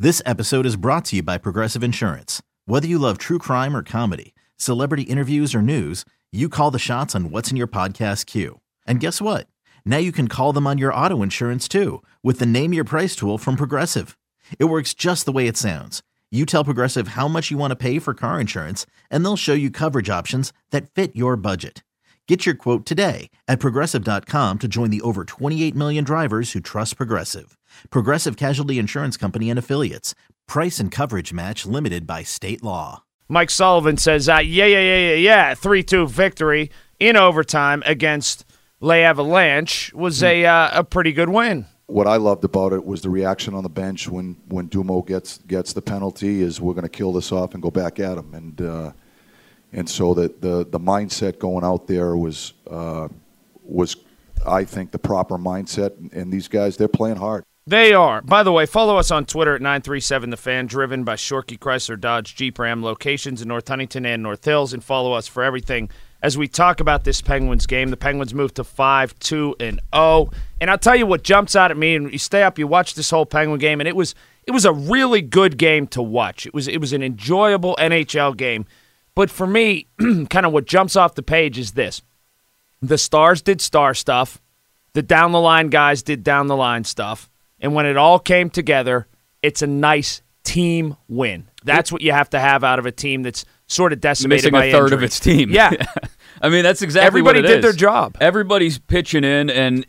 This episode is brought to you by Progressive Insurance. Whether you love true crime or comedy, celebrity interviews or news, you call the shots on what's in your podcast queue. And guess what? Now you can call them on your auto insurance too with the Name Your Price tool from Progressive. It works just the way it sounds. You tell Progressive how much you want to pay for car insurance, and they'll show you coverage options that fit your budget. Get your quote today at Progressive.com to join the over 28 million drivers who trust Progressive. Progressive Casualty Insurance Company and Affiliates. Price and coverage match limited by state law. Mike Sullivan says, 3-2 victory in overtime against Les Avalanche was a pretty good win. What I loved about it was the reaction on the bench when Dumo gets the penalty is we're going to kill this off and go back at him. And so that the mindset going out there was I think the proper mindset. And these guys, they're playing hard. They are. By the way, follow us on Twitter at 937TheFan, driven by Shorkey Chrysler Dodge Jeep Ram locations in North Huntington and North Hills, and follow us for everything as we talk about this Penguins game. The Penguins moved to 5-2-0. And I'll tell you what jumps out at me, and you stay up, you watch this whole Penguin game, and it was a really good game to watch. It was an enjoyable NHL game. But for me, kind of what jumps off the page is this. The Stars did star stuff. The down-the-line guys did down-the-line stuff. And when it all came together, it's a nice team win. That's what you have to have out of a team that's sort of decimated by missing a third injury. of its team. Yeah. I mean, that's exactly Everybody what it is. did their job. Everybody's pitching in, and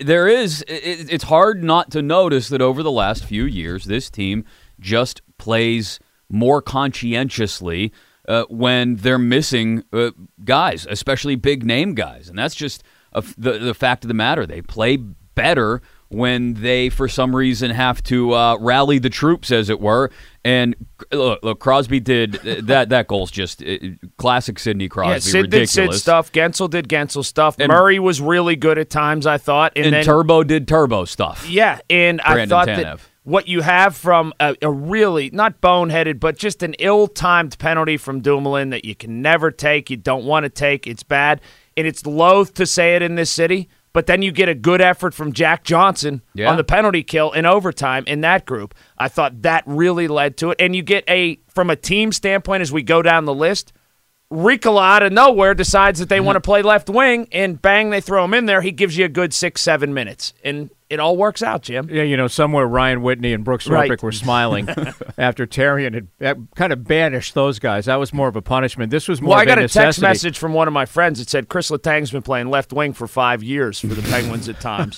it's hard not to notice that over the last few years, this team just plays more conscientiously when they're missing guys, especially big-name guys. And that's just the fact of the matter. They play better when they, for some reason, have to rally the troops, as it were. And look, Crosby did that goal's just classic Sidney Crosby. Yeah, Sid ridiculous. did Sid stuff. Gensel did Gensel stuff. And Murray was really good at times, I thought. And then Turbo did Turbo stuff. Yeah, and I thought that what you have from a really, not boneheaded, but just an ill-timed penalty from Dumoulin that you can never take, you don't want to take, it's bad, and it's loath to say it in this city, but then you get a good effort from Jack Johnson on the penalty kill in overtime in that group. I thought that really led to it. And you get from a team standpoint, as we go down the list, Ricola out of nowhere decides that they want to play left wing, and bang, they throw him in there. He gives you a good 6-7 minutes. And it all works out, Jim. Yeah, somewhere Ryan Whitney and Brooks Orpik were smiling after Therrien had kind of banished those guys. That was more of a punishment. This was more of a necessity. I got a text message from one of my friends that said Chris Letang's been playing left wing for 5 years for the Penguins at times.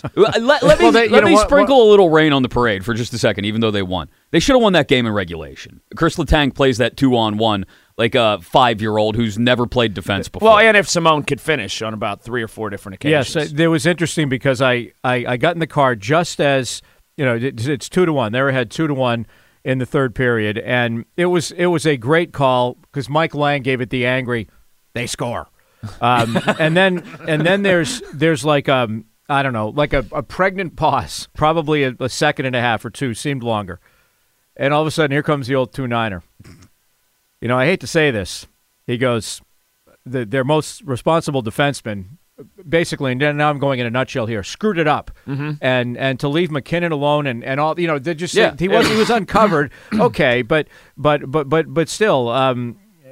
Let me sprinkle a little rain on the parade for just a second, even though they won. They should have won that game in regulation. Chris Letang plays that 2-on-1 like a 5-year-old who's never played defense before. Well, and if Simone could finish on about 3 or 4 different occasions. Yes, it was interesting because I got in the car just as, it's 2-1. They were ahead 2-1 in the third period, and it was a great call because Mike Lang gave it the angry, they score. and then there's like I don't know, like a pregnant pause, probably a second and a half or two, seemed longer. And all of a sudden, here comes the old 2-9er. I hate to say this. He goes, their most responsible defenseman, basically, and now I'm going in a nutshell here, screwed it up. Mm-hmm. And to leave McKinnon alone and all, they just he was uncovered. Okay, but still,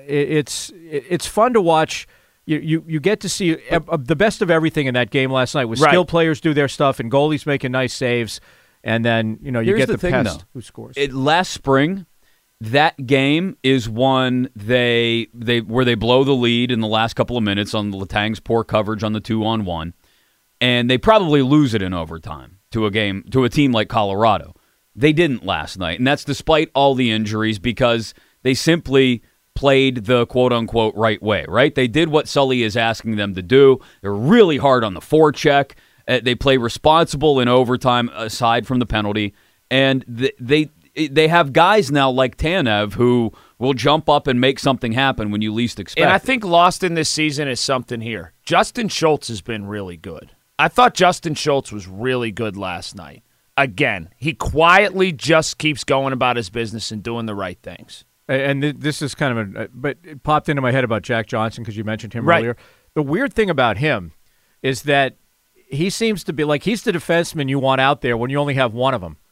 it's fun to watch. You get to see the best of everything in that game last night. With skill players do their stuff and goalies making nice saves, and then you get the pest who scores. Last spring, that game is one where they blow the lead in the last couple of minutes on Letang's poor coverage on the 2-on-1, and they probably lose it in overtime to a team like Colorado. They didn't last night, and that's despite all the injuries because they simply played the quote-unquote right way, right? They did what Sully is asking them to do. They're really hard on the forecheck. They play responsible in overtime aside from the penalty, and they have guys now like Tanev who will jump up and make something happen when you least expect it. And I it. think lost in this season is something here. Justin Schultz has been really good. I thought Justin Schultz was really good last night. Again, he quietly just keeps going about his business and doing the right things. And this is kind of but it popped into my head about Jack Johnson because you mentioned him earlier. The weird thing about him is that he seems to be like he's the defenseman you want out there when you only have one of them.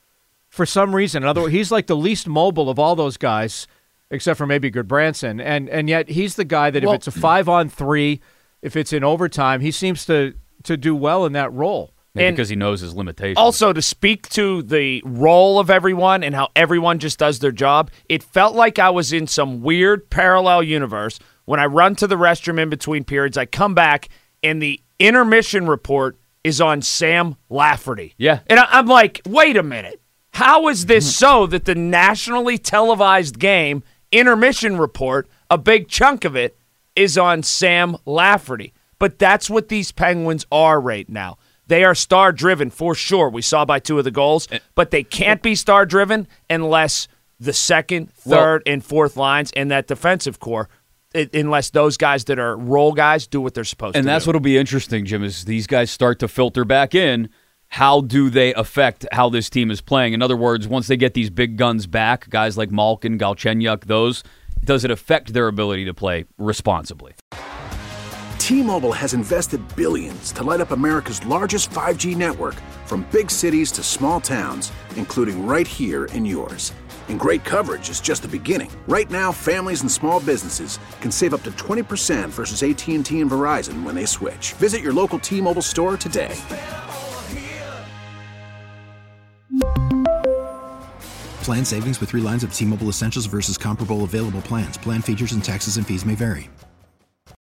for some reason. In other words, he's like the least mobile of all those guys, except for maybe Goodbranson. And yet he's the guy that if it's a 5-on-3, if it's in overtime, he seems to do well in that role. Maybe because he knows his limitations. Also, to speak to the role of everyone and how everyone just does their job, it felt like I was in some weird parallel universe. When I run to the restroom in between periods, I come back, and the intermission report is on Sam Lafferty. Yeah. And I'm like, wait a minute. How is this so that the nationally televised game intermission report, a big chunk of it, is on Sam Lafferty? But that's what these Penguins are right now. They are star-driven for sure. We saw by 2 of the goals, but they can't be star-driven unless the second, third, and fourth lines and that defensive core, unless those guys that are role guys do what they're supposed to do. And that's what'll be interesting, Jim, is these guys start to filter back in. How do they affect how this team is playing? In other words, once they get these big guns back, guys like Malkin, Galchenyuk, does it affect their ability to play responsibly? T-Mobile has invested billions to light up America's largest 5G network, from big cities to small towns, including right here in yours. And great coverage is just the beginning. Right now, families and small businesses can save up to 20% versus AT&T and Verizon when they switch. Visit your local T-Mobile store today. Plan savings with 3 lines of T-Mobile Essentials versus comparable available plans. Plan features and taxes and fees may vary.